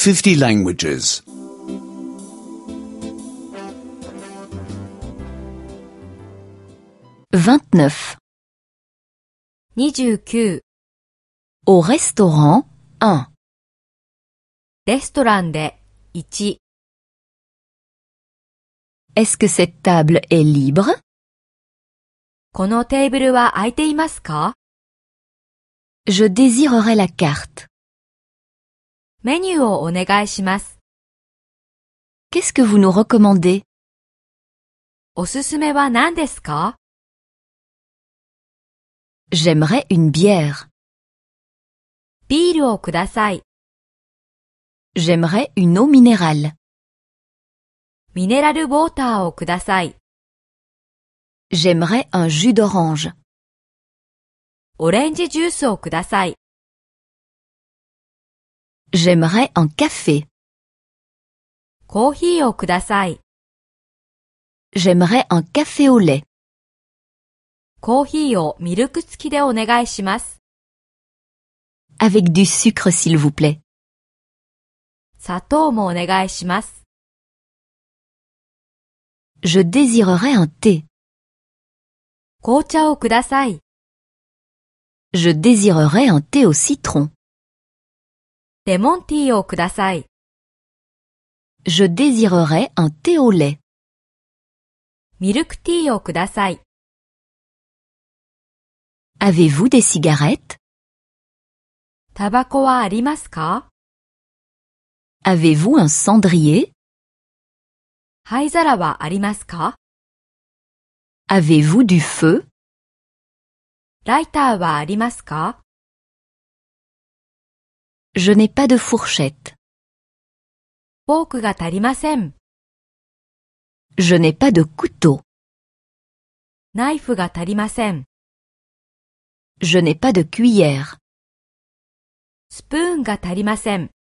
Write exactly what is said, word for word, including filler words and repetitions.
fifty languages. vingt-neuf. にじゅうきゅう Au restaurant, un. レストランでいち Est-ce que cette table est libre? このテーブルは空いていますか？ Je désirerais la carte. メニューをお願いします。 Qu'est-ce que vous nous recommandez? おすすめは何ですか？ J'aimerais une bière. ビールをください。 J'aimerais une eau minérale. ミネラルウォーターをください。 J'aimerais un jus d'orange. オレンジジュースをください。 J'aimerais un café. コーヒーをください。 J'aimerais un café au lait. コーヒーをミルク付きでお願いします。 Avec du sucre s'il vous plaît. 砂糖もお願いします。 Je désirerais un thé. 紅茶をください。 Je désirerais un thé au citron. レモンティーをください。 Je désirerais un thé au lait. ミルクティーをください。 Avez-vous des cigarettes? タバコはありますか？ Avez-vous un cendrier? 灰皿はありますか？ Avez-vous du feu? ライターはありますか？ Je n'ai pas de fourchette. フォークが足りません。 Je n'ai pas de couteau. ナイフが足りません。 Je n'ai pas de cuillère. スプーンが足りません。